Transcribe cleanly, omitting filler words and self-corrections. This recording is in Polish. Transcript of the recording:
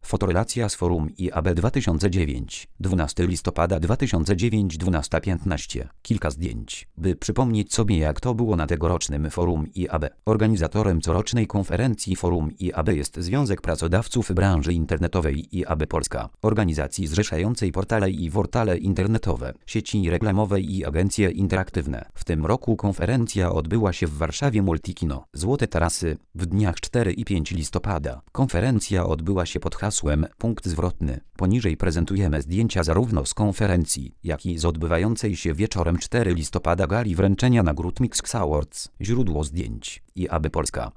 Fotorelacja z forum IAB 2009, 12 listopada 2009, 12:15. Kilka zdjęć, by przypomnieć sobie, jak to było na tegorocznym forum IAB. Organizatorem corocznej konferencji forum IAB jest Związek Pracodawców Branży Internetowej IAB Polska, organizacji zrzeszającej portale i portale internetowe, sieci reklamowe i agencje interaktywne. W tym roku konferencja odbyła się w Warszawie Multikino, Złote Tarasy, w dniach 4 i 5 listopada. Konferencja odbyła się pod hasłem Punkt zwrotny. Poniżej prezentujemy zdjęcia zarówno z konferencji, jak i z odbywającej się wieczorem 4 listopada gali wręczenia nagród Mix Awards. Źródło zdjęć: IAB Polska.